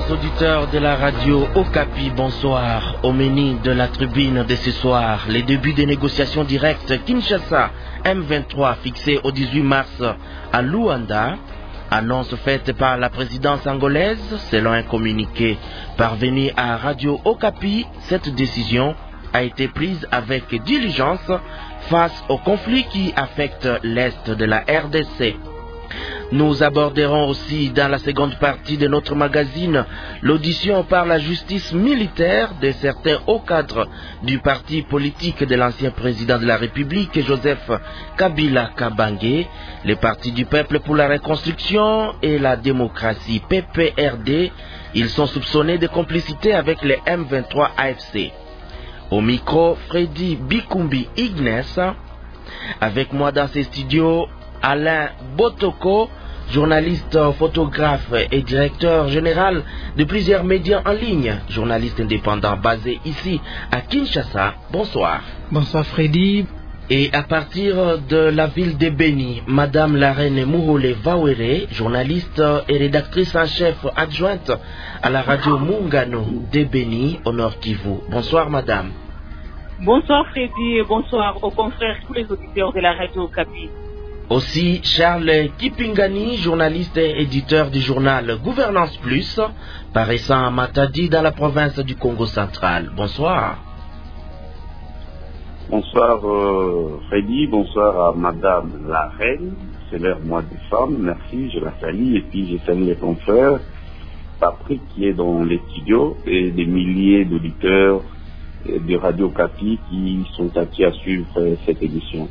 Chers auditeurs de la radio Okapi, bonsoir. Au menu de la tribune de ce soir, les débuts des négociations directes Kinshasa M23 fixées au 18 mars à Luanda. Annonce faite par la présidence angolaise. Selon un communiqué parvenu à Radio Okapi, cette décision a été prise avec diligence face au conflit qui affecte l'Est de la RDC. Nous aborderons aussi dans la seconde partie de notre magazine l'audition par la justice militaire de certains hauts cadres du parti politique de l'ancien président de la République, Joseph Kabila Kabange, le Parti du Peuple pour la Reconstruction et la Démocratie, PPRD. Ils sont soupçonnés de complicité avec les M23 AFC. Au micro, Freddy Bikumbi Ignes. Avec moi dans ces studios, Alain Botoko, journaliste, photographe et directeur général de plusieurs médias en ligne, journaliste indépendant basé ici à Kinshasa. Bonsoir. Bonsoir Freddy. Et à partir de la ville de Béni, Madame la Reine Muhole Vawere, journaliste et rédactrice en chef adjointe à la radio Mungano de Béni au Nord Kivu. Bonsoir Madame. Bonsoir Freddy et bonsoir aux confrères, tous les auditeurs de la radio Okapi. Aussi Charles Kipingani, journaliste et éditeur du journal Gouvernance Plus, paraissant à Matadi dans la province du Congo central. Bonsoir. Bonsoir Freddy, bonsoir à Madame la Reine, c'est leur mois de femme, merci, je la salue, et puis je salue les confrères, Patrick qui est dans les studios et des milliers d'auditeurs de Radio Okapi qui sont acquis à suivre cette édition.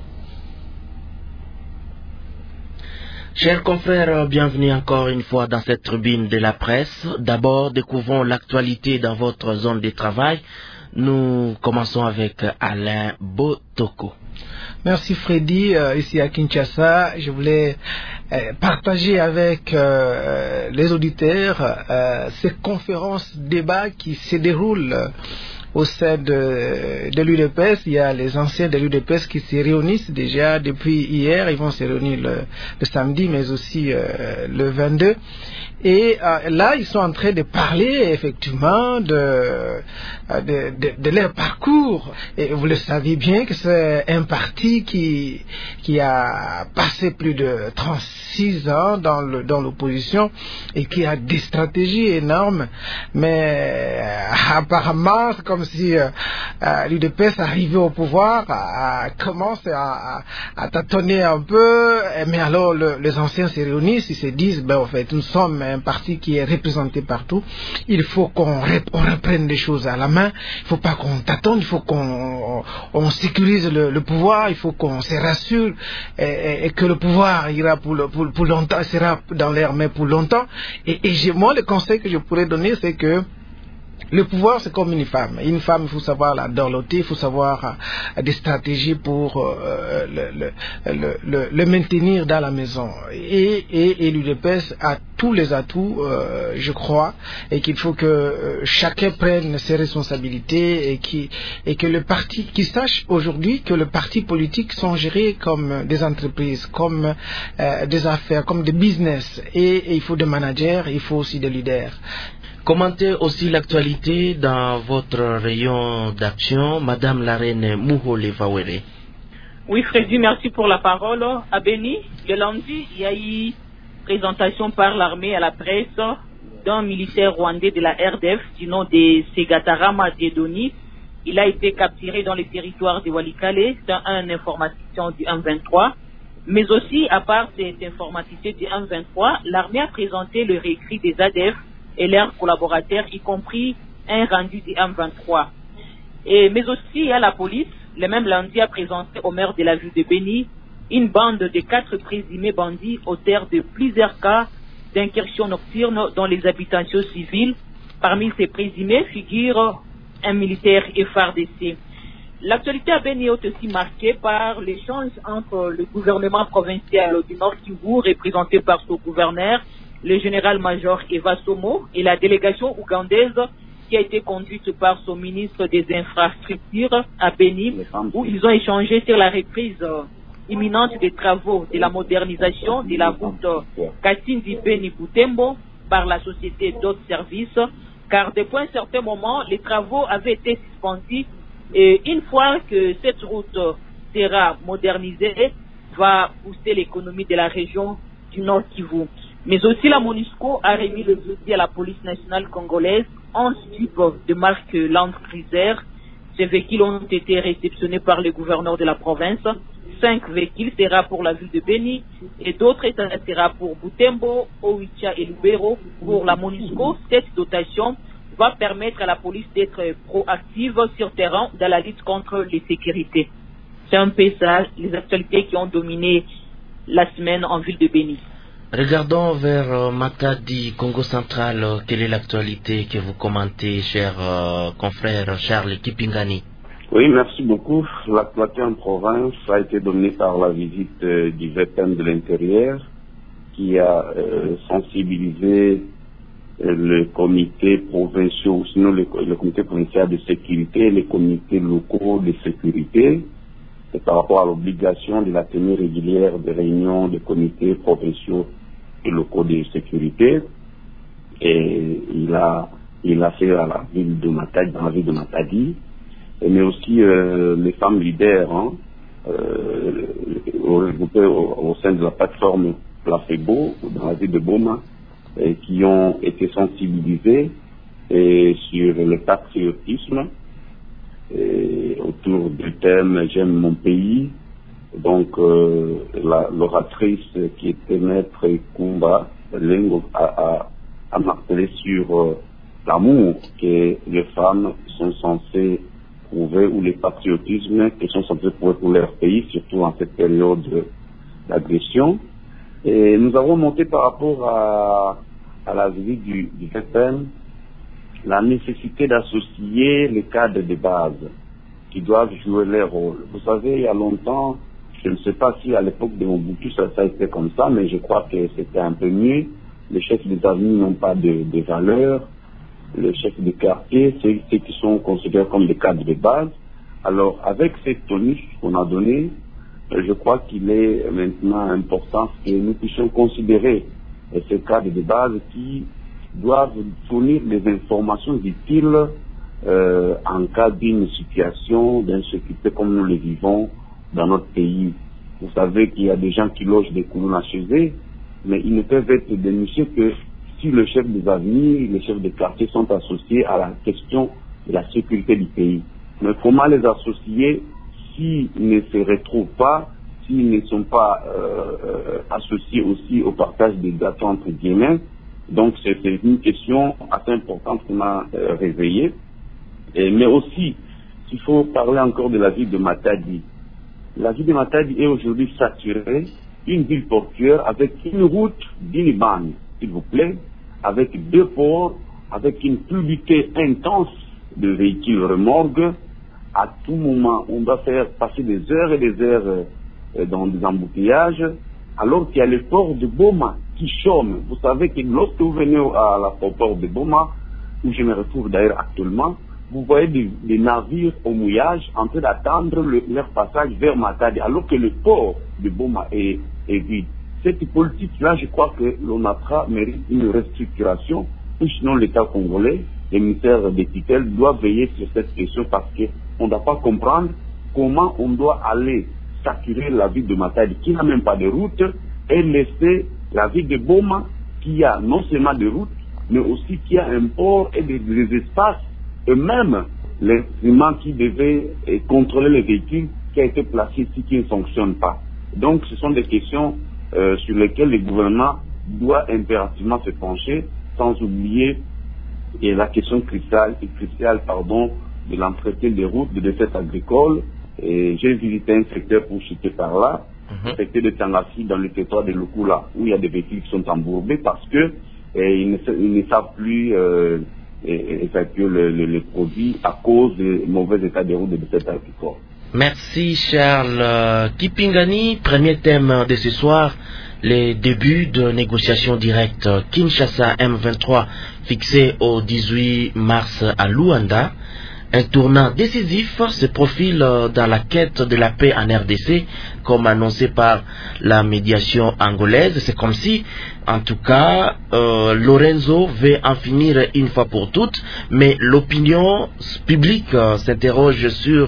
Chers confrères, bienvenue encore une fois dans cette tribune de la presse. D'abord, découvrons l'actualité dans votre zone de travail. Nous commençons avec Alain Botoko. Merci Freddy. Ici à Kinshasa, je voulais partager avec les auditeurs ces conférences débats qui se déroulent au sein de l'UDPS. Il y a les anciens de l'UDPS qui se réunissent déjà depuis hier. Ils vont se réunir le samedi, mais aussi le 22. Et là, ils sont en train de parler effectivement de leur parcours. Et vous le savez bien que c'est un parti qui a passé plus de 36 ans dans l'opposition et qui a des stratégies énormes. Mais apparemment, c'est comme si l'UDPS arrivé au pouvoir commence à tâtonner un peu. Mais alors les anciens se réunissent, ils se disent, en fait, nous sommes un parti qui est représenté partout. Il faut qu'on reprenne les choses à la main. Il ne faut pas qu'on tâtonne. Il faut qu'on sécurise le pouvoir. Il faut qu'on se rassure et que le pouvoir ira pour longtemps, sera dans l'air mais pour longtemps. Et moi, le conseil que je pourrais donner, c'est que le pouvoir, c'est comme une femme. Une femme, il faut savoir la dorloter, il faut savoir des stratégies pour le maintenir dans la maison. Et l'UDPS a tous les atouts, je crois, et qu'il faut que chacun prenne ses responsabilités et que le parti, qui sache aujourd'hui que le parti politique sont gérés comme des entreprises, comme des affaires, comme des business. Et il faut des managers, il faut aussi des leaders. Commentez aussi l'actualité dans votre rayon d'action, Madame la Reine Muhole Vawere. Oui, Freddy, merci pour la parole. À Béni, le lundi, il y a eu présentation par l'armée à la presse d'un militaire rwandais de la RDF du nom de Segatarama Dedoni. Il a été capturé dans les territoires de Walikale dans une information du M23. Mais aussi, à part cette informaticité du M23, l'armée a présenté le réécrit des ADF et leurs collaborateurs, y compris un rendu du M23. Mais aussi à la police, le même lundi a présenté au maire de la ville de Béni une bande de 4 présumés bandits auteurs de plusieurs cas d'incursion nocturne dans les habitations civiles. Parmi ces présumés figure un militaire FARDC. L'actualité à Béni est aussi marquée par l'échange entre le gouvernement provincial du Nord Kivu, représenté par son gouverneur, le général-major Eva Somo, et la délégation ougandaise qui a été conduite par son ministre des Infrastructures à Béni, où ils ont échangé sur la reprise imminente des travaux de la modernisation de la route Katindi-Béni-Boutembo par la société d'autres services, car depuis un certain moment, les travaux avaient été suspendus et une fois que cette route sera modernisée, va booster l'économie de la région du Nord Kivu. Mais aussi la MONUSCO a remis le jeudi à la police nationale congolaise 11 tubes de marque Land Cruiser. Ces véhicules ont été réceptionnés par le gouverneur de la province. 5 véhicules sera pour la ville de Beni et d'autres sera pour Butembo, Oicha et Lubero. Pour la MONUSCO, cette dotation va permettre à la police d'être proactive sur terrain dans la lutte contre les sécurités. C'est un peu ça, les actualités qui ont dominé la semaine en ville de Beni. Regardons vers Matadi, Congo central. Quelle est l'actualité que vous commentez, cher confrère Charles Kipingani? Oui, merci beaucoup. L'actualité en province a été dominée par la visite du VPN de l'intérieur qui a sensibilisé le comité provincial, sinon le comité provincial de sécurité et les comités locaux de sécurité, et par rapport à l'obligation de la tenue régulière des réunions des comités provinciaux et locaux de sécurité. Et il a fait à la ville de Matadi, dans la ville de Matadi, mais aussi les femmes leaders regroupées au sein de la plateforme Plafebo dans la ville de Boma, qui ont été sensibilisés sur le patriotisme autour du thème J'aime mon pays. Donc l'oratrice qui était maître Kumba Lengo a martelé sur l'amour que les femmes sont censées prouver, ou les patriotismes qu'elles sont censées prouver pour leur pays, surtout en cette période d'agression. Et nous avons monté par rapport à la visite du VPN la nécessité d'associer les cadres de base qui doivent jouer leur rôle. Vous savez, il y a longtemps, je ne sais pas si à l'époque de Mobutu ça a été comme ça, mais je crois que c'était un peu mieux. Les chefs des amis n'ont pas de valeur. Les chefs de quartier, ceux qui sont considérés comme des cadres de base. Alors, avec cette tonus qu'on a donnée, je crois qu'il est maintenant important que nous puissions considérer ces cadres de base qui doivent fournir des informations utiles en cas d'une situation d'insécurité comme nous le vivons dans notre pays. Vous savez qu'il y a des gens qui logent des colonnes chez eux, mais ils ne peuvent être dénoncés que si le chef des avenue, les chefs de quartier sont associés à la question de la sécurité du pays. Mais comment les associer s'ils ne se retrouvent pas, s'ils ne sont pas associés aussi au partage des data entre guillemets? Donc c'est une question assez importante qu'on a réveillée. Mais aussi, il faut parler encore de la ville de Matadi. La ville de Matadi est aujourd'hui saturée, une ville portuaire avec une route d'Inibane, s'il vous plaît, avec 2 ports, avec une fluidité intense de véhicules remorques. À tout moment, on doit faire passer des heures et des heures dans des embouteillages, alors qu'il y a le port de Boma qui chôme. Vous savez que lorsque vous venez à la port de Boma, où je me retrouve d'ailleurs actuellement, vous voyez des navires au mouillage en train d'attendre leur passage vers Matadi, alors que le port de Boma est vide. Cette politique-là, je crois que l'ONATRA mérite une restructuration, ou sinon l'État congolais, les ministères des tutelles doivent veiller sur cette question parce qu'on ne doit pas comprendre comment on doit aller saturer la ville de Matadi, qui n'a même pas de route, et laisser la ville de Boma, qui a non seulement des routes, mais aussi qui a un port et des espaces, et même l'instrument qui devait contrôler les véhicules qui a été placé ici, qui ne fonctionne pas. Donc ce sont des questions sur lesquelles le gouvernement doit impérativement se pencher, sans oublier la question cruciale de l'entretien des routes, de défaites agricoles. Et j'ai visité un secteur pour chuter par là, le secteur de Tangassi dans le territoire de Lukula, où il y a des véhicules qui sont embourbés parce que ils ne savent plus effectuer le produit à cause du mauvais état des routes de défaites agricoles. Merci Charles Kipingani. Premier thème de ce soir, les débuts de négociations directes Kinshasa M23 fixé au 18 mars à Luanda. Un tournant décisif se profile dans la quête de la paix en RDC, comme annoncé par la médiation angolaise. C'est comme si, en tout cas, Lorenzo veut en finir une fois pour toutes, mais l'opinion publique s'interroge sur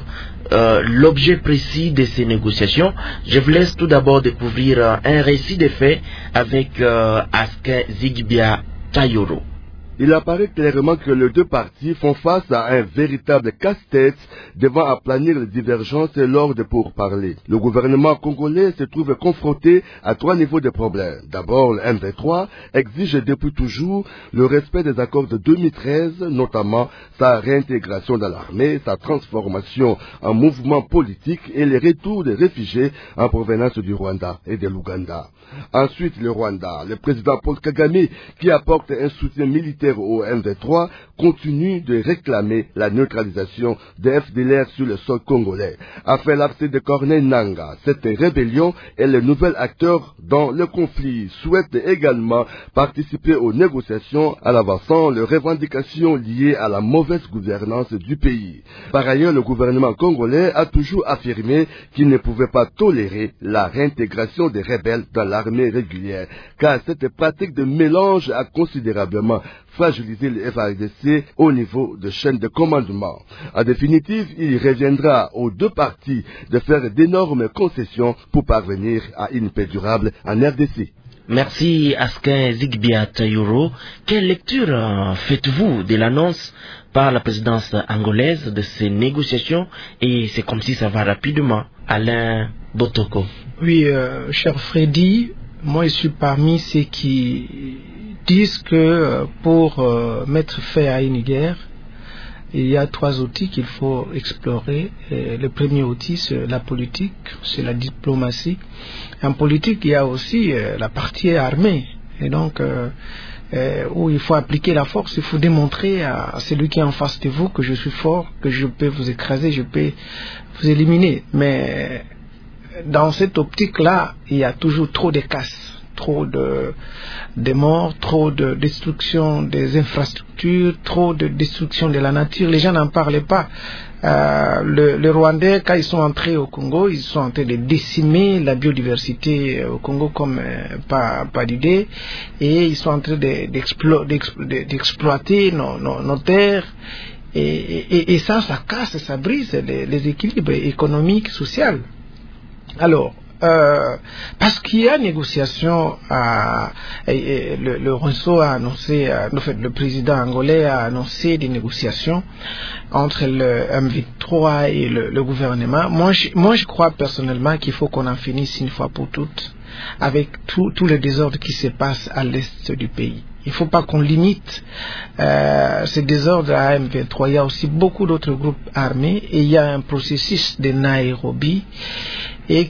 l'objet précis de ces négociations. Je vous laisse tout d'abord découvrir un récit des faits avec Askin Zigbia Tayoro. Il apparaît clairement que les deux parties font face à un véritable casse-tête devant aplanir les divergences lors de pourparlers. Le gouvernement congolais se trouve confronté à 3 niveaux de problèmes. D'abord, le M23 exige depuis toujours le respect des accords de 2013, notamment sa réintégration dans l'armée, sa transformation en mouvement politique et le retour des réfugiés en provenance du Rwanda et de l'Ouganda. Ensuite, le Rwanda, le président Paul Kagame, qui apporte un soutien militaire au M23, continue de réclamer la neutralisation des FDLR sur le sol congolais. Après l'abcès de Corneille Nangaa, cette rébellion est le nouvel acteur dans le conflit, souhaite également participer aux négociations en avançant les revendications liées à la mauvaise gouvernance du pays. Par ailleurs, le gouvernement congolais a toujours affirmé qu'il ne pouvait pas tolérer la réintégration des rebelles dans l'armée régulière, car cette pratique de mélange a considérablement fragiliser le FARDC au niveau de chaîne de commandement. En définitive, il reviendra aux deux parties de faire d'énormes concessions pour parvenir à une paix durable en RDC. Merci Askin Zigbia Tayoro. Quelle lecture faites-vous de l'annonce par la présidence angolaise de ces négociations? Et c'est comme si ça va rapidement. Alain Botoko. Oui, cher Freddy, moi je suis parmi ceux qui disent que pour mettre fin à une guerre, il y a 3 outils qu'il faut explorer. Et le premier outil, c'est la politique, c'est la diplomatie. En politique, il y a aussi la partie armée. Et donc, où il faut appliquer la force, il faut démontrer à celui qui est en face de vous que je suis fort, que je peux vous écraser, je peux vous éliminer. Mais dans cette optique-là, il y a toujours trop de casses. Trop de morts, trop de destruction des infrastructures, trop de destruction de la nature. Les gens n'en parlaient pas. Les Rwandais, quand ils sont entrés au Congo, ils sont en train de décimer la biodiversité au Congo comme pas d'idée. Et ils sont en train d'exploiter nos terres. Et ça casse, ça brise les équilibres économiques, sociaux. Alors, parce qu'il y a négociation, le Ronso a annoncé, le président angolais a annoncé des négociations entre le M23 et le gouvernement. Moi, je crois personnellement qu'il faut qu'on en finisse une fois pour toutes avec tout le désordre qui se passe à l'est du pays. Il ne faut pas qu'on limite ce désordre à M23. Il y a aussi beaucoup d'autres groupes armés et il y a un processus de Nairobi et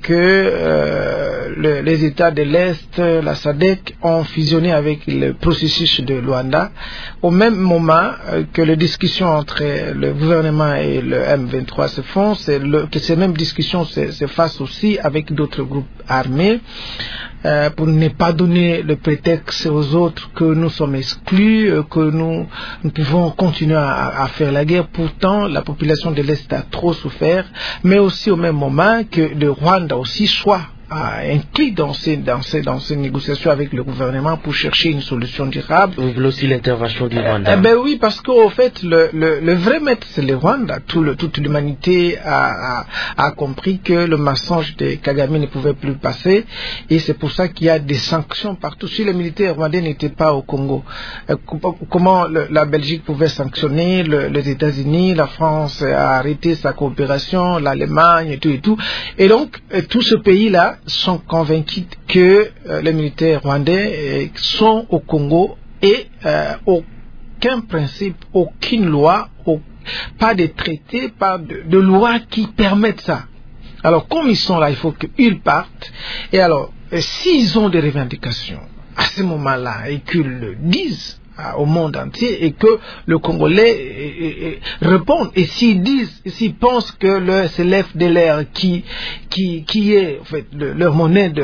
que les États de l'Est, la SADC, ont fusionné avec le processus de Luanda au même moment que les discussions entre le gouvernement et le M23 se font, que ces mêmes discussions se fassent aussi avec d'autres groupes armés pour ne pas donner le prétexte aux autres que nous sommes exclus, que nous pouvons continuer à faire la guerre. Pourtant, la population de l'Est a trop souffert, mais aussi au même moment que le Rwanda aussi soit inclus dans ces négociations avec le gouvernement pour chercher une solution durable. Vous voulez aussi l'intervention du Rwanda? Ben oui, parce qu'au fait, le vrai maître, c'est le Rwanda. Toute l'humanité a compris que le mensonge de Kagame ne pouvait plus passer, et c'est pour ça qu'il y a des sanctions partout. Si les militaires rwandais n'étaient pas au Congo, comment la Belgique pouvait sanctionner, les États-Unis, la France a arrêté sa coopération, l'Allemagne et tout. Et donc, tout ce pays-là sont convaincus que les militaires rwandais sont au Congo et aucun principe, aucune loi, pas de traité, pas de loi qui permettent ça. Alors comme ils sont là, il faut qu'ils partent. Et alors, s'ils ont des revendications à ce moment-là et qu'ils le disent au monde entier et que le Congolais répond, et s'ils pensent que c'est l'FDLR qui est en fait leur monnaie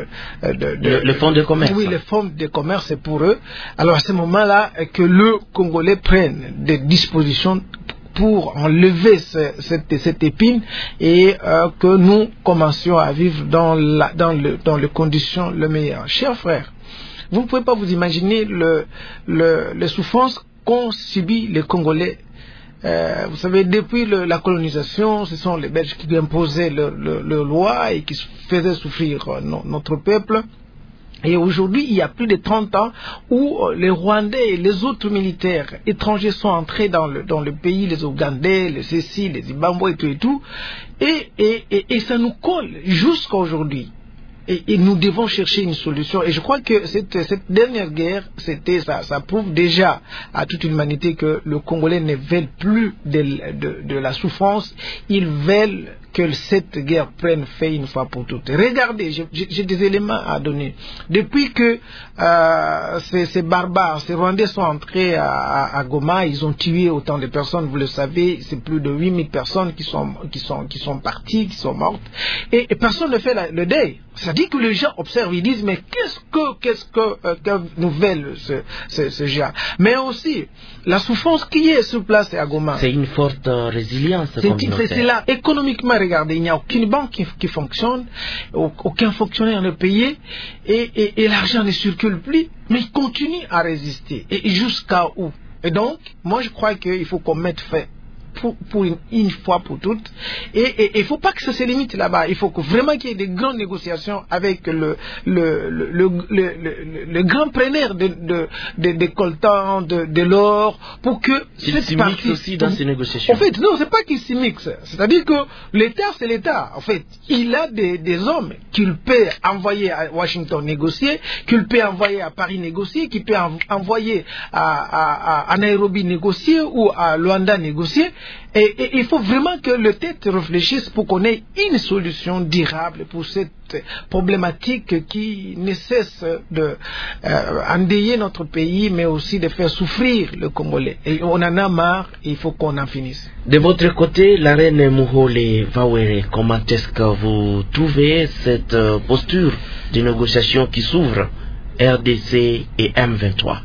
le fonds de commerce. Oui, le fonds de commerce c'est pour eux. Alors à ce moment-là que le Congolais prenne des dispositions pour enlever cette épine et que nous commencions à vivre dans les conditions les meilleures. Chers frères, vous ne pouvez pas vous imaginer les souffrances qu'ont subi les Congolais. Vous savez, depuis la colonisation, ce sont les Belges qui imposaient leurs lois et qui faisaient souffrir notre peuple. Et aujourd'hui, il y a plus de 30 ans où les Rwandais et les autres militaires étrangers sont entrés dans le pays, les Ougandais, les Cécis, les Zimbabwe et tout. Et ça nous colle jusqu'à aujourd'hui. Et nous devons chercher une solution. Et je crois que cette dernière guerre, ça prouve déjà à toute l'humanité que le Congolais ne veut plus de la souffrance. Ils veulent que cette guerre prenne fin une fois pour toutes. Regardez, j'ai des éléments à donner. Depuis que ces barbares, ces Rwandais sont entrés à Goma, ils ont tué autant de personnes, vous le savez, c'est plus de 8000 personnes qui sont parties, qui sont mortes. Et personne ne fait le deuil. C'est-à-dire que les gens observent, ils disent, mais qu'est-ce que nous veulent ces gens. Mais aussi, la souffrance qui est sur place à Goma. C'est une forte résilience. C'est là. Économiquement, regardez, il n'y a aucune banque qui fonctionne, aucun fonctionnaire ne paye, et l'argent ne circule plus, mais il continue à résister. Et jusqu'à où? Et donc, moi je crois qu'il faut qu'on mette fin pour une fois pour toutes. Et il ne faut pas que ça se limite là-bas. Il faut que vraiment qu'il y ait des grandes négociations avec le grand preneur des coltans, de l'or, pour que il s'y mixe aussi dans ces négociations. En fait, non, c'est pas qu'il s'y mixe. C'est-à-dire que l'État, c'est l'État. En fait, il a des hommes qu'il peut envoyer à Washington négocier, qu'il peut envoyer à Paris négocier, qu'il peut envoyer à Nairobi négocier ou à Luanda négocier. Et il faut vraiment que le tête réfléchisse pour qu'on ait une solution durable pour cette problématique qui ne cesse d'endayer notre pays, mais aussi de faire souffrir le Congolais. Et on en a marre, il faut qu'on en finisse. De votre côté, la reine Muhole Vawere, comment est-ce que vous trouvez cette posture de négociation qui s'ouvre RDC et M23?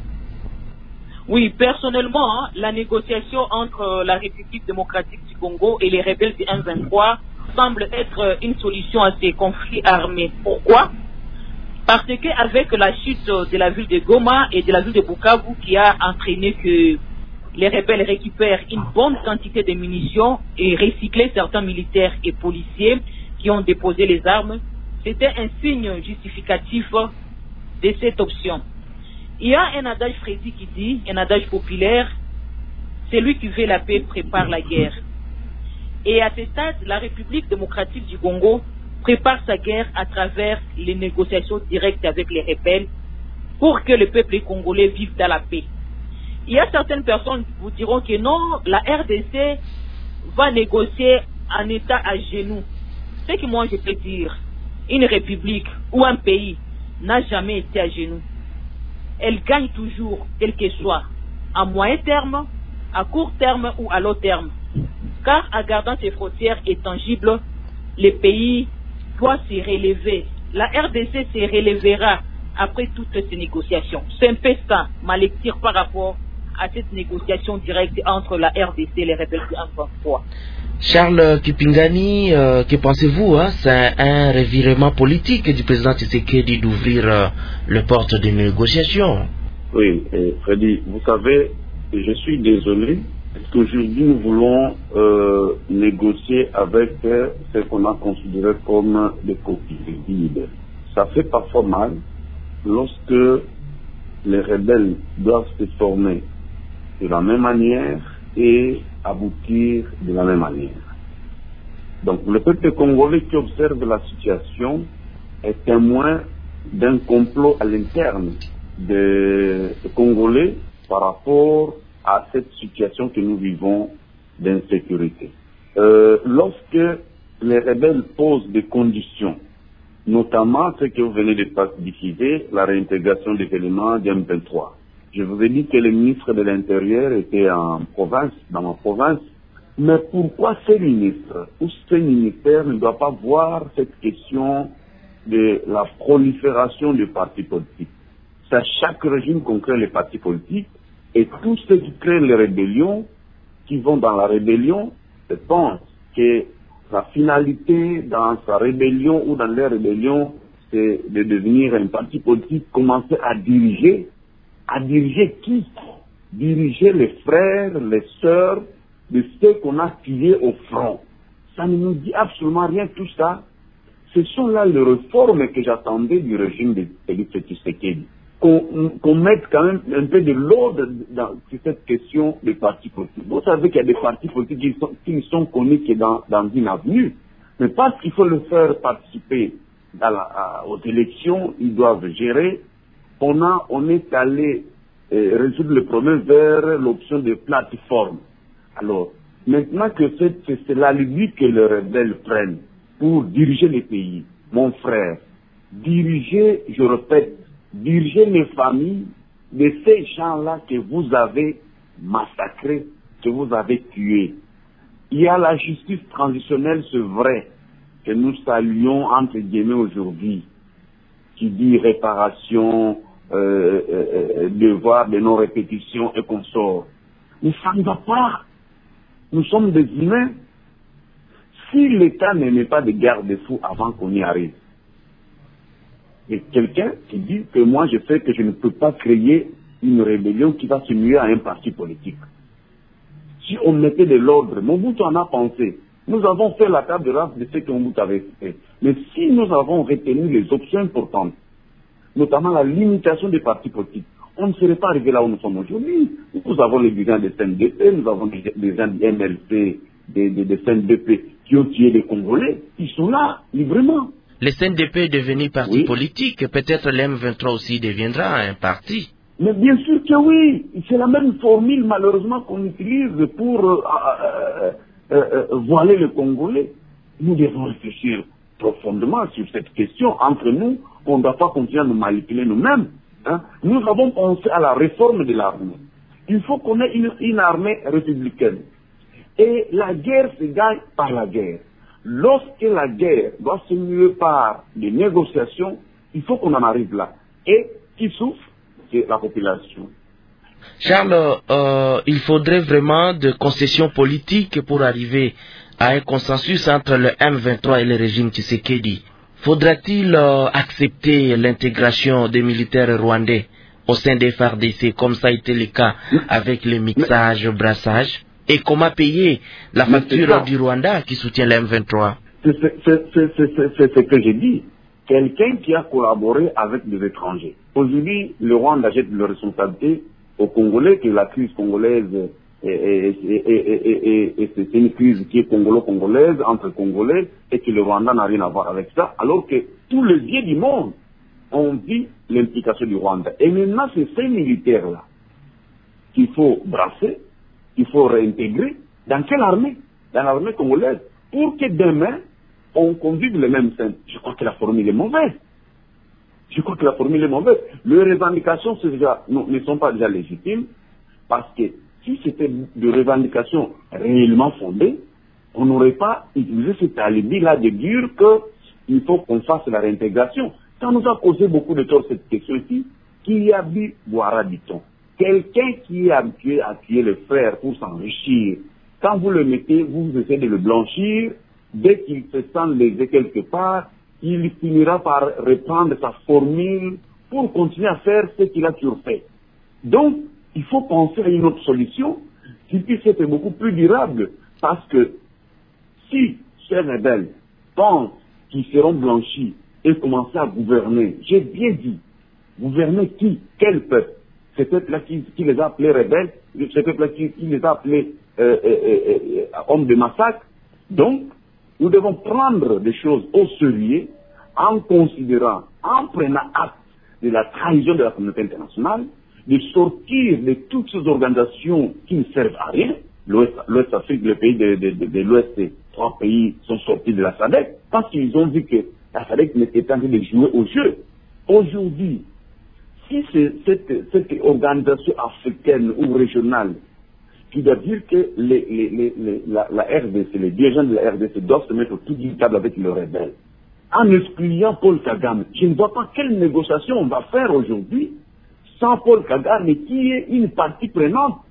Oui, personnellement, la négociation entre la République démocratique du Congo et les rebelles du M23 semble être une solution à ces conflits armés. Pourquoi? Parce qu'avec la chute de la ville de Goma et de la ville de Bukavu qui a entraîné que les rebelles récupèrent une bonne quantité de munitions et recyclent certains militaires et policiers qui ont déposé les armes, c'était un signe justificatif de cette option. Il y a un adage Freddy qui dit, un adage populaire, celui qui veut la paix prépare la guerre. Et à ce stade, la République démocratique du Congo prépare sa guerre à travers les négociations directes avec les rebelles pour que le peuple congolais vive dans la paix. Il y a certaines personnes qui vous diront que non, la RDC va négocier en état à genoux. Ce que moi je peux dire, une république ou un pays n'a jamais été à genoux. Elle gagne toujours, quel que soit, à moyen terme, à court terme ou à long terme. Car en gardant ses frontières intangibles, le pays doit se relever. La RDC se relèvera après toutes ces négociations. C'est un peu ça, ma lecture par rapport à cette négociation directe entre la RDC et les rebelles du M23. Charles Kipingani, que pensez-vous? C'est un revirement politique du président Tshisekedi d'ouvrir les portes de négociation. Oui, Freddy, vous savez, je suis désolé, parce qu'aujourd'hui nous voulons négocier avec ce qu'on a considéré comme des coquilles vides. Ça fait parfois mal lorsque les rebelles doivent se former de la même manière et aboutir de la même manière. Donc le peuple congolais qui observe la situation est témoin d'un complot à l'interne des Congolais par rapport à cette situation que nous vivons d'insécurité. Lorsque les rebelles posent des conditions, notamment ce que vous venez de diffuser, la réintégration des éléments du M23. Je vous ai dit que le ministre de l'Intérieur était en province, dans ma province. Mais pourquoi ces ministres ou ces ministères ne doivent pas voir cette question de la prolifération des partis politiques? C'est à chaque régime qu'on crée les partis politiques et tous ceux qui créent les rébellions qui vont dans la rébellion pensent que la finalité dans sa rébellion ou dans leur rébellion, c'est de devenir un parti politique, commencer à diriger qui? Diriger les frères, les sœurs de ceux qu'on a tués au front. Ça ne nous dit absolument rien tout ça. Ce sont là les réformes que j'attendais du régime de Félix Tshisekedi. Qu'on mette quand même un peu de l'ordre sur cette question des partis politiques. Vous savez qu'il y a des partis politiques qui ne sont connus que dans une avenue. Mais parce qu'il faut le faire participer aux élections, ils doivent gérer. On est allé résoudre le problème vers l'option de plateforme. Alors, maintenant que c'est l'alibi que les rebelles prennent pour diriger les pays, mon frère, diriger, je répète, diriger les familles de ces gens-là que vous avez massacrés, que vous avez tués. Il y a la justice transitionnelle, c'est vrai, que nous saluons entre guillemets aujourd'hui, qui dit réparation, devoir de non-répétition et consorts. Mais ça ne va pas. Nous sommes des humains. Si l'État ne met pas de garde-fous avant qu'on y arrive, et quelqu'un qui dit que moi je sais que je ne peux pas créer une rébellion qui va se muer à un parti politique. Si on mettait de l'ordre, Mobutu en a pensé. Nous avons fait la table de race de ce que Mobutu avait fait. Mais si nous avons retenu les options importantes, notamment la limitation des partis politiques, on ne serait pas arrivé là où nous sommes aujourd'hui. Nous avons les dirigeants des CNDP, nous avons des dirigeants du MLC, des CNDP qui ont tué des Congolais. Ils sont là, librement. Le CNDP est devenu parti politique. Peut-être l'M23 aussi deviendra un parti. Mais bien sûr que oui. C'est la même formule, malheureusement, qu'on utilise pour voiler le Congolais. Nous devons réfléchir profondément sur cette question. Entre nous, on ne doit pas continuer à nous manipuler nous-mêmes. Hein. Nous avons pensé à la réforme de l'armée. Il faut qu'on ait une armée républicaine. Et la guerre se gagne par la guerre. Lorsque la guerre doit se muer par des négociations, il faut qu'on en arrive là. Et qui souffre, c'est la population. Charles, il faudrait vraiment de concessions politiques pour arriver à un consensus entre le M23 et le régime Tshisekedi. Faudra-t-il accepter l'intégration des militaires rwandais au sein des FARDC, comme ça a été le cas avec le mixage, brassage? Et comment payer la facture du Rwanda qui soutient le M23? C'est ce que j'ai dit. Quelqu'un qui a collaboré avec des étrangers. Aujourd'hui, le Rwanda jette de responsabilité aux Congolais que la crise congolaise et c'est une crise qui est congolaise entre Congolais et que le Rwanda n'a rien à voir avec ça, alors que tous les yeux du monde ont dit l'implication du Rwanda. Et maintenant, c'est ces militaires-là qu'il faut brasser, qu'il faut réintégrer. Dans quelle armée? Dans l'armée congolaise. Pour que demain, on conduise le même scène. Je crois que la formule est mauvaise. Les revendications ne sont pas déjà légitimes, parce que si c'était des revendications réellement fondées, on n'aurait pas utilisé cet alibi-là de dire qu'il faut qu'on fasse la réintégration. Ça nous a causé beaucoup de tort cette question-ci. Qui a bu boira dit-on. Quelqu'un qui est habitué à tuer le frère pour s'enrichir, quand vous le mettez, vous essayez de le blanchir, dès qu'il se sent lésé quelque part, il finira par reprendre sa formule pour continuer à faire ce qu'il a toujours fait. Donc, il faut penser à une autre solution qui puisse être beaucoup plus durable, parce que si ces rebelles pensent qu'ils seront blanchis et commencer à gouverner, j'ai bien dit, gouverner qui? Quel peuple? Ce peuple-là qui les a appelés rebelles, ce peuple-là qui les a appelés hommes de massacre. Donc, nous devons prendre des choses au sérieux en considérant, en prenant acte de la trahison de la communauté internationale, de sortir de toutes ces organisations qui ne servent à rien. L'Ouest Afrique, le pays de l'Ouest, ces 3 pays sont sortis de la SADC parce qu'ils ont vu que la SADC n'était pas en train de jouer au jeu. Aujourd'hui, si c'est cette organisation africaine ou régionale qui doit dire que la RDC, les dirigeants de la RDC doivent se mettre autour d'une table avec le rebelle, en excluant Paul Kagame, je ne vois pas quelle négociation on va faire aujourd'hui sans Paul Kagame, qui est une partie prenante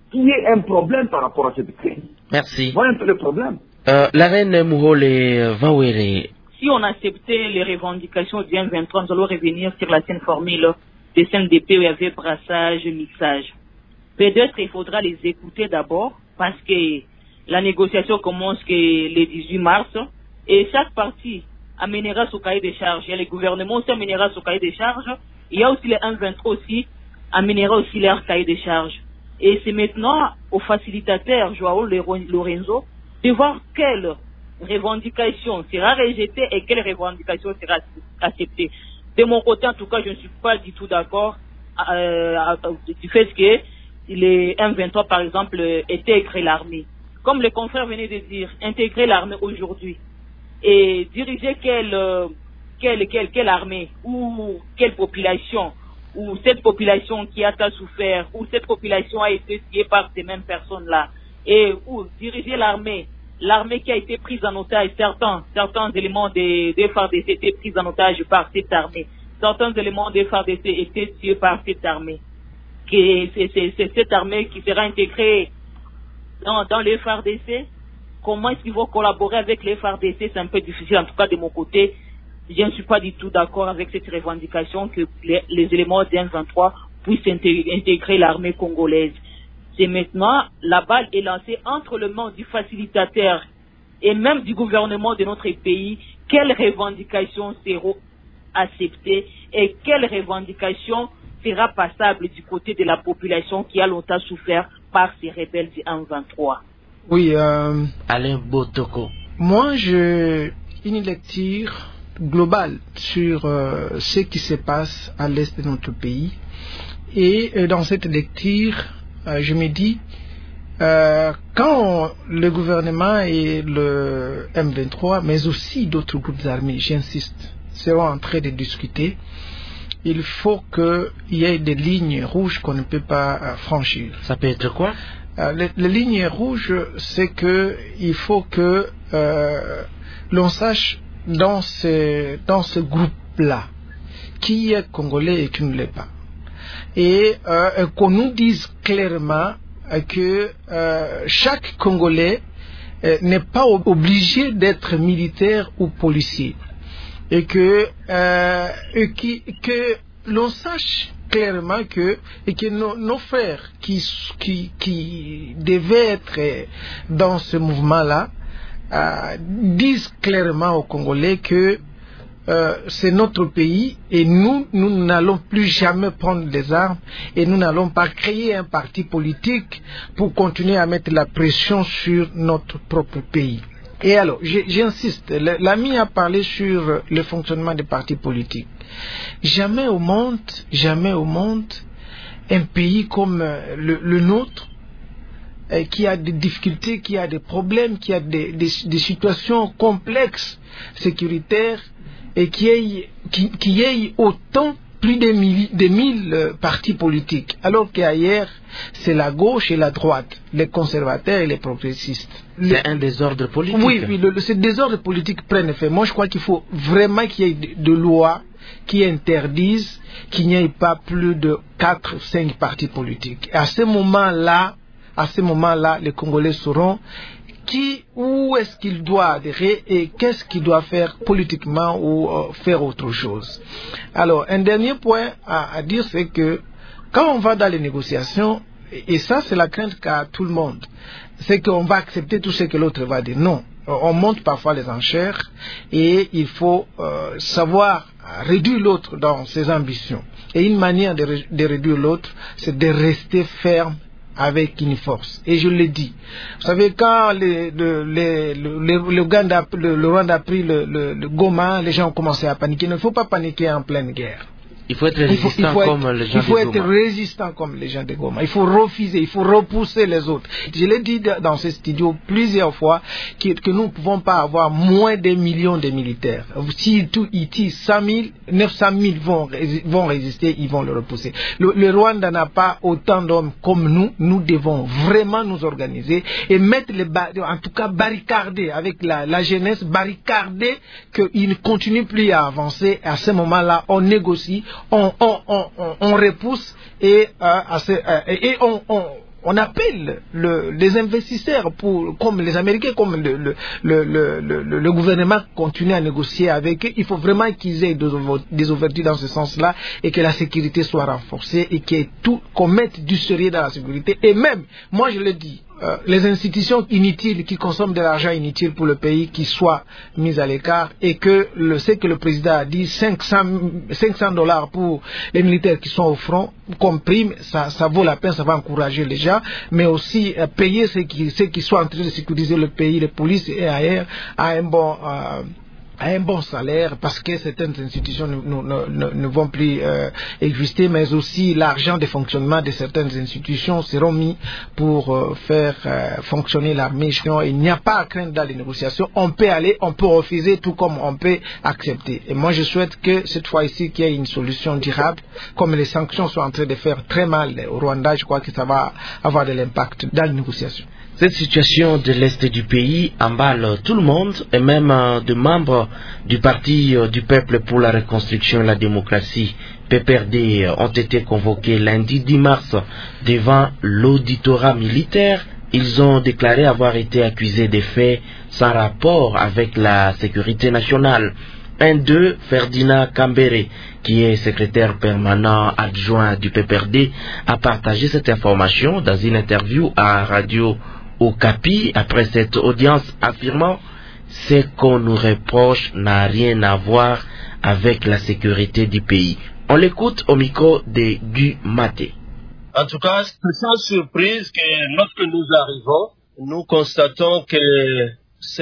qu'il y ait un problème par rapport à cette crise. Merci. Voilà un peu le problème. La reine Mouhole Vawere. Si on acceptait les revendications du M23, nous allons revenir sur la scène formule des CNDP où il y avait brassage, mixage. Peut-être il faudra les écouter d'abord parce que la négociation commence que le 18 mars et chaque parti amènera son cahier de charges. Il y a le gouvernement aussi amènera son cahier de charges. Il y a aussi les M23 aussi amènera aussi leur cahier de charges. Et c'est maintenant au facilitateur Joao Lorenzo de voir quelle revendication sera rejetée et quelle revendication sera acceptée. De mon côté, en tout cas, je ne suis pas du tout d'accord du fait que les M23, par exemple, intègrent l'armée. Comme le confrère venait de dire, intégrer l'armée aujourd'hui et diriger quelle armée ou quelle population, ou cette population qui a tant souffert, ou cette population a été tuée par ces mêmes personnes-là, et ou diriger l'armée qui a été prise en otage, certains éléments des FARDC étaient pris en otage par cette armée, certains éléments des FARDC étaient tués par cette armée, c'est cette armée qui sera intégrée dans les FARDC. Comment est-ce qu'ils vont collaborer avec les FARDC? C'est un peu difficile, en tout cas de mon côté. Je ne suis pas du tout d'accord avec cette revendication que les éléments du M23 puissent intégrer l'armée congolaise. C'est maintenant, la balle est lancée entre les mains du facilitateur et même du gouvernement de notre pays. Quelles revendications seront acceptées et quelles revendications sera passable du côté de la population qui a longtemps souffert par ces rebelles du M23? Oui, Alain Botoko. Moi, j'ai une lecture globale sur ce qui se passe à l'est de notre pays. Et dans cette lecture, je me dis, quand le gouvernement et le M23, mais aussi d'autres groupes armés, j'insiste, seront en train de discuter, il faut qu'il y ait des lignes rouges qu'on ne peut pas franchir. Ça peut être quoi? Les lignes rouges, c'est qu'il faut que l'on sache dans ce groupe-là qui est congolais et qui ne l'est pas. Et qu'on nous dise clairement que chaque Congolais n'est pas obligé d'être militaire ou policier. Et que l'on sache clairement que nos frères qui devaient être dans ce mouvement-là disent clairement aux Congolais que c'est notre pays et nous n'allons plus jamais prendre des armes et nous n'allons pas créer un parti politique pour continuer à mettre la pression sur notre propre pays. Et alors, j'insiste, l'ami a parlé sur le fonctionnement des partis politiques. Jamais au monde, un pays comme le nôtre, qui a des difficultés, qui a des problèmes, qui a des situations complexes sécuritaires, et qui ait autant, plus de 1000 partis politiques, alors qu'ailleurs, c'est la gauche et la droite, les conservateurs et les progressistes. C'est un désordre politique. Oui, ce désordre politique prenne effet. Moi, je crois qu'il faut vraiment qu'il y ait de lois qui interdisent qu'il n'y ait pas plus de 4 ou 5 partis politiques. Et à ce moment-là, les Congolais sauront où est-ce qu'il doit adhérer et qu'est-ce qu'il doit faire politiquement ou faire autre chose. Alors, un dernier point à dire, c'est que quand on va dans les négociations, et ça c'est la crainte qu'a tout le monde, c'est qu'on va accepter tout ce que l'autre va dire. Non, on monte parfois les enchères et il faut savoir réduire l'autre dans ses ambitions. Et une manière de réduire l'autre, c'est de rester ferme avec une force. Et je le dis. Vous savez, quand le Rwanda a pris le Goma, les gens ont commencé à paniquer. Il ne faut pas paniquer en pleine guerre. Il faut être résistant comme les gens de Goma. Il faut être résistant comme les gens de Goma. Il faut refuser, il faut repousser les autres. Je l'ai dit dans ce studio plusieurs fois que nous ne pouvons pas avoir moins de millions de militaires. Si ici 100 000, 900 000 vont résister, ils vont le repousser. Le Rwanda n'a pas autant d'hommes comme nous. Nous devons vraiment nous organiser et mettre en tout cas barricader avec la jeunesse, barricader qu'ils ne continuent plus à avancer. À ce moment-là, on négocie. On repousse et on appelle les investisseurs, comme les Américains, comme le gouvernement continue à négocier avec eux. Il faut vraiment qu'ils aient des ouvertures dans ce sens-là et que la sécurité soit renforcée et qu'on mette du sérieux dans la sécurité. Et même, moi je le dis, les institutions inutiles qui consomment de l'argent inutile pour le pays qui soient mises à l'écart, et que ce que le président a dit, $500 pour les militaires qui sont au front comme prime, ça vaut la peine, ça va encourager les gens, mais aussi payer ceux qui sont en train de sécuriser le pays, les polices et ailleurs, à un bon salaire, parce que certaines institutions ne vont plus exister, mais aussi l'argent de fonctionnement de certaines institutions seront mis pour faire fonctionner l'armée. Il n'y a pas à craindre dans les négociations. On peut aller, on peut refuser, tout comme on peut accepter. Et moi je souhaite que cette fois-ci qu'il y ait une solution durable, comme les sanctions sont en train de faire très mal au Rwanda. Je crois que ça va avoir de l'impact dans les négociations. Cette situation de l'Est du pays emballe tout le monde, et même des membres du Parti du Peuple pour la Reconstruction et la Démocratie, PPRD, ont été convoqués lundi 10 mars devant l'auditorat militaire. Ils ont déclaré avoir été accusés des faits sans rapport avec la sécurité nationale. Un d'eux, Ferdinand Kambere, qui est secrétaire permanent adjoint du PPRD, a partagé cette information dans une interview à Radio Okapi après cette audience, affirmant « Ce qu'on nous reproche n'a rien à voir avec la sécurité du pays ». On l'écoute au micro de Guy Maté. En tout cas, c'est sans surprise que lorsque nous arrivons, nous constatons que c'est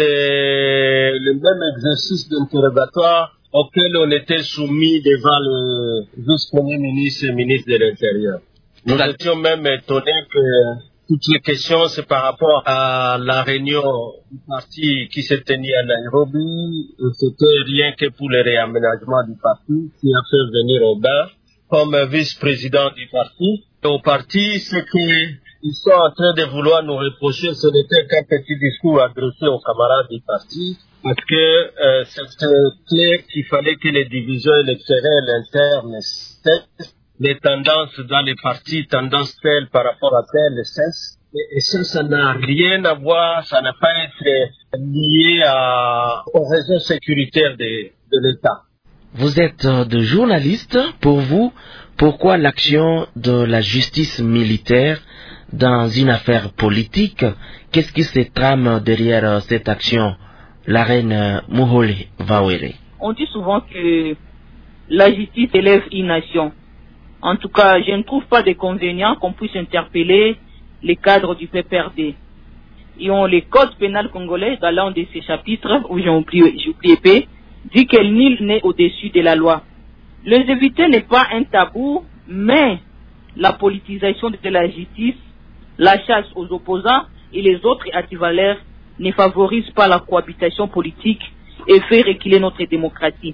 le même exercice d'interrogatoire auquel on était soumis devant le vice-premier ministre et ministre de l'Intérieur. Nous étions même étonnés que toutes les questions, c'est par rapport à la réunion du parti qui s'est tenue à Nairobi. C'était rien que pour le réaménagement du parti qui a fait venir Aubin comme vice-président du parti. Au parti, ce qu'ils sont en train de vouloir nous reprocher, ce n'était qu'un petit discours adressé aux camarades du parti, parce que c'était clair qu'il fallait que les divisions électorales internes cessent. Les tendances dans les partis, tendances telles par rapport à telles, cessent. Et ça n'a rien à voir, ça n'a pas été lié aux raisons sécuritaires de l'État. Vous êtes de journaliste. Pour vous, pourquoi l'action de la justice militaire dans une affaire politique? Qu'est-ce qui se trame derrière cette action? La reine Muhole Vawere. On dit souvent que la justice élève une nation. En tout cas, je ne trouve pas d'inconvénient qu'on puisse interpeller les cadres du PPRD. Et le code pénal congolais, dans l'un de ces chapitres, où j'ai oublié, dit que nul n'est au-dessus de la loi. Les éviter n'est pas un tabou, mais la politisation de la justice, la chasse aux opposants et les autres équivalents ne favorisent pas la cohabitation politique et fait reculer notre démocratie.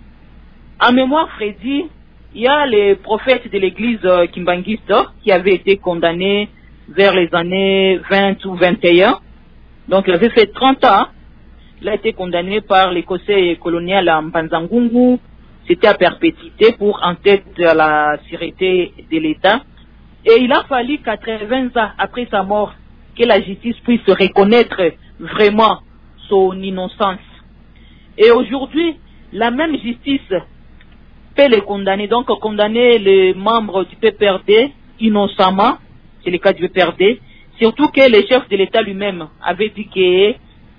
En mémoire, Freddy, il y a les prophètes de l'église kimbanguiste qui avaient été condamnés vers les années 20 ou 21. Donc, il avait fait 30 ans. Il a été condamné par l'écossais colonial à Mpanzangungu. C'était à perpétuité pour entête à la sûreté de l'État. Et il a fallu 80 ans après sa mort que la justice puisse reconnaître vraiment son innocence. Et aujourd'hui, la même justice peut les condamner, donc condamner les membres du PPRD innocemment, c'est le cas du PPRD, surtout que le chef de l'État lui-même avait dit que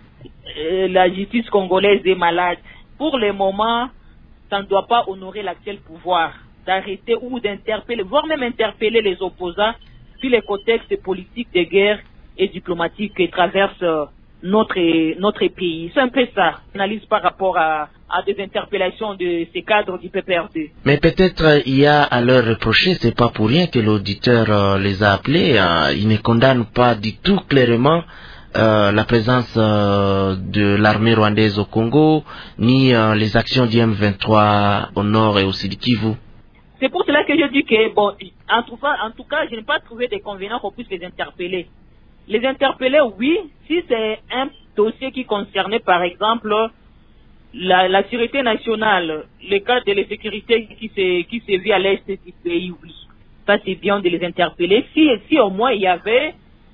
la justice congolaise est malade. Pour le moment, ça ne doit pas honorer l'actuel pouvoir d'arrêter ou d'interpeller, voire même interpeller les opposants sur les contextes politiques de guerre et diplomatiques qui traversent notre pays. C'est un peu ça, analyse par rapport à des interpellations de ces cadres du PPRD. Mais peut-être il y a à leur reprocher, c'est pas pour rien que l'auditeur les a appelés. Ils ne condamnent pas du tout clairement la présence de l'armée rwandaise au Congo, ni les actions du M23 au nord et au sud Kivu. C'est pour cela que je dis que, bon, en tout cas, je n'ai pas trouvé d'inconvénient qu'on puisse les interpeller. Les interpeller, oui, si c'est un dossier qui concernait, par exemple, la sécurité nationale, le cas de la sécurité qui s'est vu à l'est du pays, oui. ça c'est bien de les interpeller. Si au moins il y avait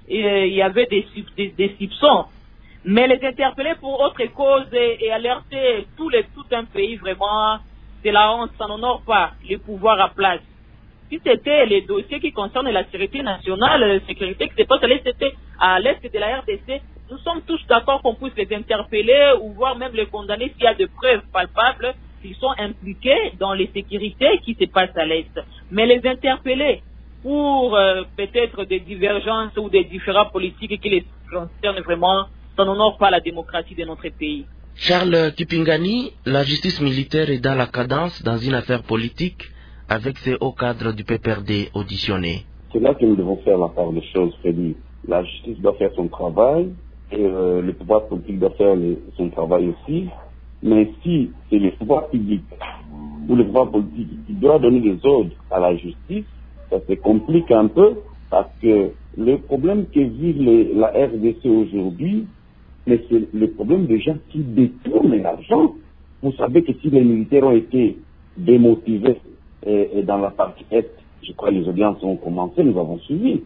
des soupçons. Mais les interpeller pour autre cause et alerter tout un pays, vraiment, c'est la honte, ça n'honore pas les pouvoirs à place. Si c'était les dossiers qui concernent la sécurité nationale, la sécurité qui se passe à l'est de la RDC, nous sommes tous d'accord qu'on puisse les interpeller ou voire même les condamner s'il y a des preuves palpables qu'ils sont impliqués dans les sécurités qui se passent à l'est. Mais les interpeller pour peut-être des divergences ou des différends politiques qui les concernent vraiment, ça n'honore pas la démocratie de notre pays. Charles Kipingani, la justice militaire est dans la cadence dans une affaire politique avec ces hauts cadres du PPRD auditionnés. C'est là que nous devons faire la part des choses, Freddy. La justice doit faire son travail et le pouvoir politique doit faire son travail aussi. Mais si c'est le pouvoir public ou le pouvoir politique qui doit donner des ordres à la justice, ça se complique un peu parce que le problème que vit la RDC aujourd'hui, mais c'est le problème des gens qui détournent l'argent. Vous savez que si les militaires ont été démotivés et dans la partie est, je crois que les audiences ont commencé, nous avons suivi.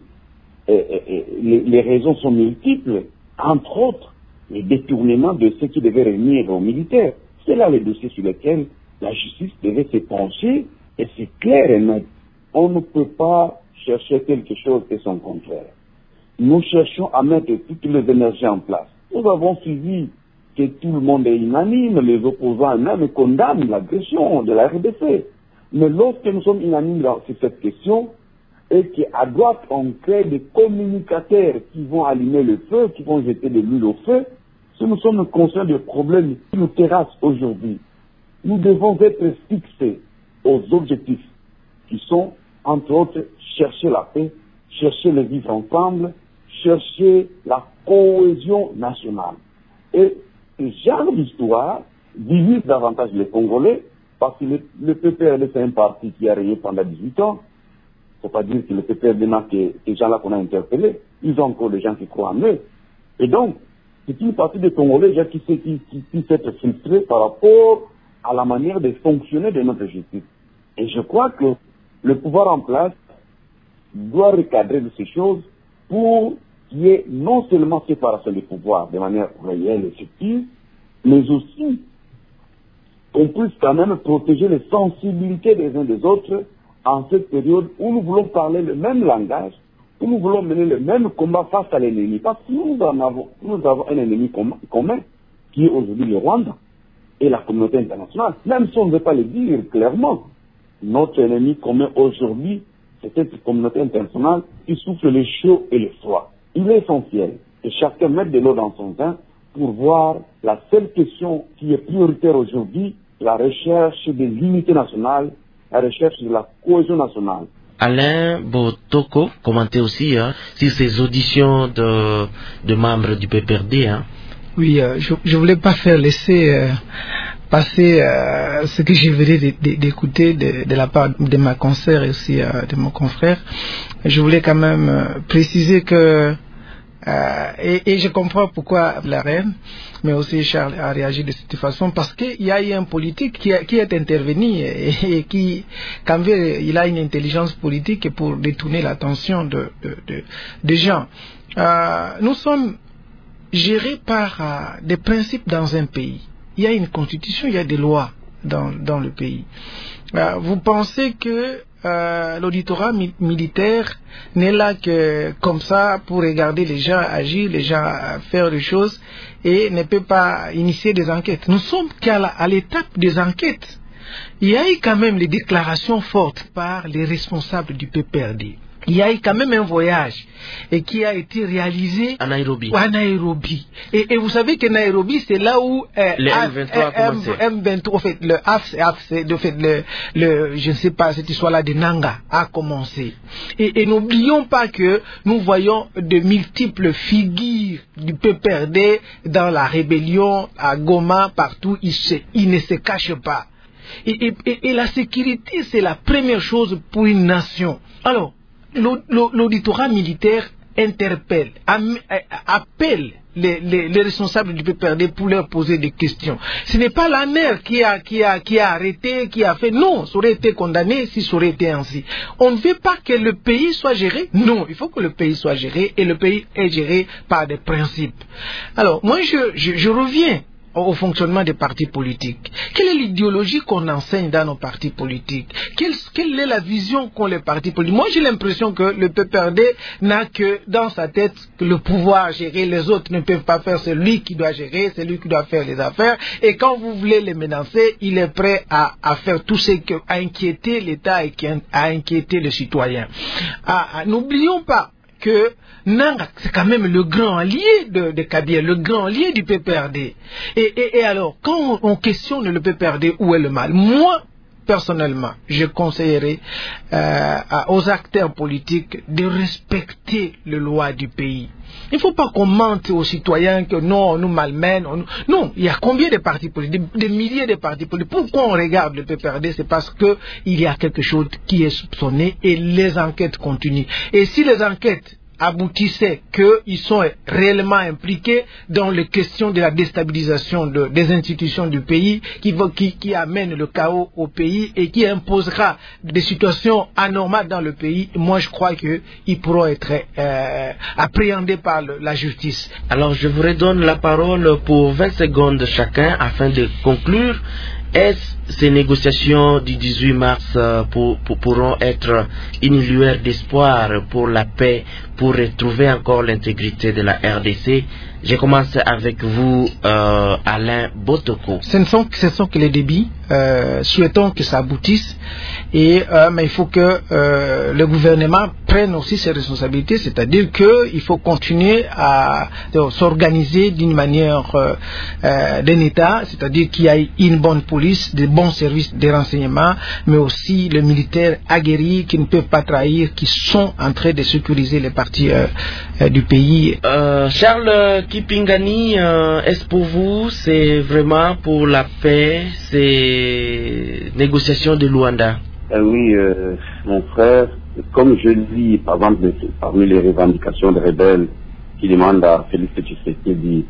Les raisons sont multiples, entre autres le détournement de ce qui devait revenir aux militaires. C'est là les dossiers sur lesquels la justice devait se pencher et c'est clair et net. On ne peut pas chercher quelque chose et son contraire. Nous cherchons à mettre toutes les énergies en place. Nous avons suivi que tout le monde est unanime, les opposants même condamnent l'agression de la RDC. Mais lorsque nous sommes unanimes sur cette question, et qu'à droite on crée des communicateurs qui vont allumer le feu, qui vont jeter de l'huile au feu, si nous sommes conscients des problèmes qui nous terrassent aujourd'hui, nous devons être fixés aux objectifs qui sont, entre autres, chercher la paix, chercher le vivre ensemble, chercher la cohésion nationale. Et ce genre d'histoire divise davantage les Congolais, parce que le PPRD, c'est un parti qui a régné pendant 18 ans. Il ne faut pas dire que le PPRD n'a que ces gens-là qu'on a interpellés. Ils ont encore des gens qui croient en eux. Et donc, c'est une partie des Congolais qui puisse être frustrés par rapport à la manière de fonctionner de notre justice. Et je crois que le pouvoir en place doit recadrer de ces choses pour qu'il y ait non seulement séparation des pouvoirs de manière réelle et effective, mais aussi qu'on puisse quand même protéger les sensibilités des uns des autres en cette période où nous voulons parler le même langage, où nous voulons mener le même combat face à l'ennemi. Parce que nous avons un ennemi commun, qui est aujourd'hui le Rwanda et la communauté internationale. Même si on ne veut pas le dire clairement, notre ennemi commun aujourd'hui, c'est cette communauté internationale qui souffre le chaud et le froid. Il est essentiel que chacun mette de l'eau dans son vin pour voir la seule question qui est prioritaire aujourd'hui, la recherche de l'unité nationale, la recherche de la cohésion nationale. Alain Botoko commentait aussi sur ces auditions de membres du PPRD. Oui, je voulais pas laisser passer ce que je venais d'écouter de la part de ma consoeur et aussi de mon confrère. Je voulais quand même préciser que et je comprends pourquoi la reine, mais aussi Charles a réagi de cette façon, parce qu'il y a eu un politique qui est intervenu et qui, quand il a une intelligence politique pour détourner l'attention des gens. Nous sommes gérés par des principes dans un pays. Il y a une constitution, il y a des lois dans le pays. Vous pensez que l'auditorat militaire n'est là que comme ça pour regarder les gens agir, les gens faire des choses et ne peut pas initier des enquêtes. Nous sommes qu'à l'étape des enquêtes. Il y a eu quand même les déclarations fortes par les responsables du PPRD. Il y a eu quand même un voyage et qui a été réalisé à Nairobi. Et vous savez que Nairobi, c'est là où le M23, en fait, le je ne sais pas, cette histoire-là de Nanga a commencé. Et n'oublions pas que nous voyons de multiples figures du PPRD dans la rébellion à Goma, partout, ils ne se cachent pas. Et la sécurité, c'est la première chose pour une nation. Alors, l'auditorat militaire interpelle, appelle les responsables du PPRD pour leur poser des questions. Ce n'est pas la mère qui a arrêté, qui a fait. Non, ça aurait été condamné si ça aurait été ainsi. On ne veut pas que le pays soit géré. Non, il faut que le pays soit géré et le pays est géré par des principes. Alors, moi, je reviens au fonctionnement des partis politiques. Quelle est l'idéologie qu'on enseigne dans nos partis politiques? Quelle est la vision qu'ont les partis politiques? Moi, j'ai l'impression que le PPRD n'a que dans sa tête que le pouvoir à gérer, les autres ne peuvent pas faire, c'est lui qui doit gérer, c'est lui qui doit faire les affaires, et quand vous voulez les menacer, il est prêt à faire tout ce qui a inquiété l'État et qui a inquiété les citoyens. N'oublions pas que Nanga, c'est quand même le grand allié de Kabila, le grand allié du PPRD. Et alors, quand on questionne le PPRD, où est le mal? Moi, personnellement, je conseillerais aux acteurs politiques de respecter les lois du pays. Il ne faut pas qu'on mente aux citoyens que non, on nous malmène. Non, il y a combien de partis politiques? Des milliers de partis politiques. Pourquoi on regarde le PPRD? C'est parce qu'il y a quelque chose qui est soupçonné et les enquêtes continuent. Et si les enquêtes aboutissaient qu'ils sont réellement impliqués dans les questions de la déstabilisation des institutions du pays, qui amène le chaos au pays et qui imposera des situations anormales dans le pays, moi je crois qu'ils pourront être appréhendés par la justice. Alors je vous redonne la parole pour 20 secondes chacun afin de conclure. Est-ce ces négociations du 18 mars pourront être une lueur d'espoir pour la paix, pour retrouver encore l'intégrité de la RDC? Je commence avec vous, Alain Botoko. Ce ne sont que les débits. Souhaitons que ça aboutisse. Mais il faut que le gouvernement prenne aussi ses responsabilités, c'est-à-dire qu'il faut continuer à s'organiser d'une manière d'un État, c'est-à-dire qu'il y ait une bonne police, des bons services de renseignement, mais aussi les militaires aguerris qui ne peuvent pas trahir, qui sont en train de sécuriser les parties du pays. Charles Kipingani, est-ce pour vous, c'est vraiment pour la paix, ces négociations de Luanda? Oui, mon frère, comme je lis, par exemple, parmi les revendications des rebelles qui demandent à Félix Tshisekedi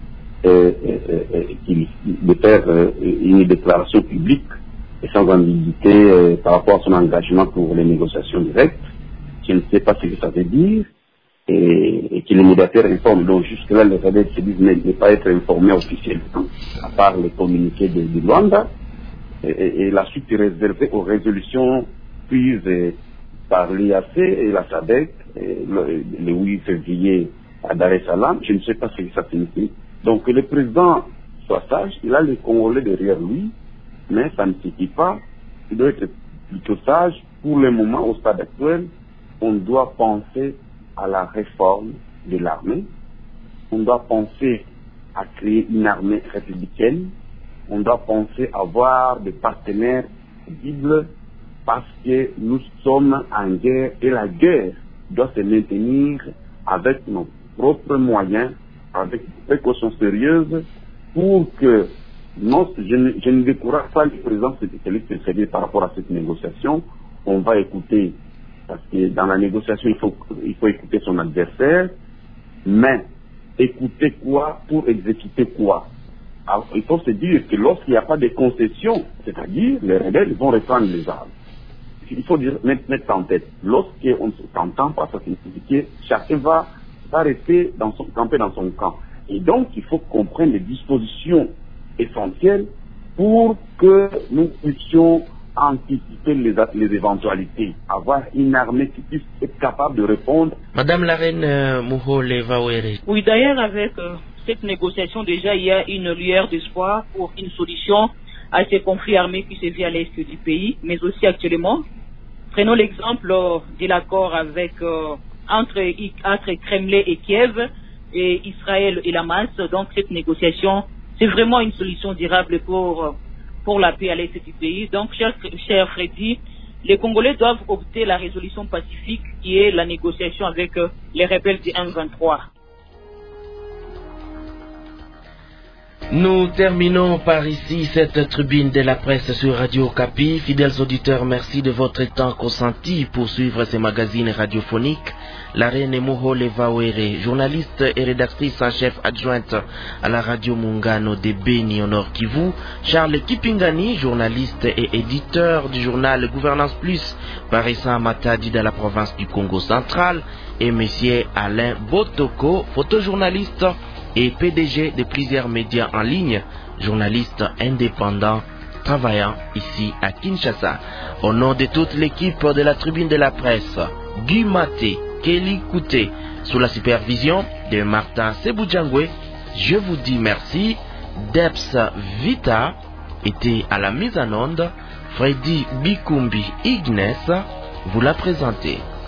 de faire une déclaration publique et sans ambiguïté par rapport à son engagement pour les négociations directes, je ne sais pas ce que ça veut dire, et que les médiateurs informent. Donc jusque-là, les rebelles se disent ne pas être informés officiellement, à part les communiqués de Luanda. Et la suite est réservée aux résolutions prises par l'IAC et la SADC le 8 février à Dar es Salaam. Je ne sais pas ce que ça signifie. Donc que le président soit sage, il a les Congolais derrière lui, mais ça ne suffit pas. Il doit être plutôt sage. Pour le moment, au stade actuel, on doit penser à la réforme de l'armée. On doit penser à créer une armée républicaine. On doit penser à avoir des partenaires crédibles parce que nous sommes en guerre et la guerre doit se maintenir avec nos propres moyens, avec des précautions sérieuses pour que je ne décourage pas le président Tshisekedi par rapport à cette négociation. On va écouter, parce que dans la négociation, il faut écouter son adversaire, mais écouter quoi pour exécuter quoi? Alors, il faut se dire que lorsqu'il n'y a pas de concessions, c'est-à-dire les rebelles vont reprendre les armes. Il faut mettre ça en tête. Lorsqu'on ne s'entend pas, ça signifie que chacun va rester camper dans son camp. Et donc, il faut qu'on prenne des dispositions essentielles pour que nous puissions anticiper les éventualités, avoir une armée qui puisse être capable de répondre. Madame la reine Muhole Vawere. Oui, d'ailleurs, avec cette négociation, déjà, il y a une lueur d'espoir pour une solution à ces conflits armés qui se vivent à l'est du pays, mais aussi actuellement. Prenons l'exemple de l'accord entre Kremlin et Kiev, et Israël et la Hamas. Donc, cette négociation, c'est vraiment une solution durable pour la paix à l'est du pays. Donc, cher Freddy, les Congolais doivent opter la résolution pacifique qui est la négociation avec les rebelles du M23. Nous terminons par ici cette tribune de la presse sur Radio Okapi. Fidèles auditeurs, merci de votre temps consenti pour suivre ces magazines radiophoniques. La reine Mohole Vawere, journaliste et rédactrice en chef adjointe à la radio Mungano de Beni au Nord Kivu. Charles Kipingani, journaliste et éditeur du journal Gouvernance Plus, paraissant à Matadi dans la province du Congo central. Et monsieur Alain Botoko, photojournaliste et PDG de plusieurs médias en ligne, journaliste indépendant travaillant ici à Kinshasa. Au nom de toute l'équipe de la tribune de la presse, Guy Maté, Kelly Kouté, sous la supervision de Martin Sebujangwe, je vous dis merci. Debs Vita était à la mise en onde. Freddy Bikumbi Ignes vous l'a présenté.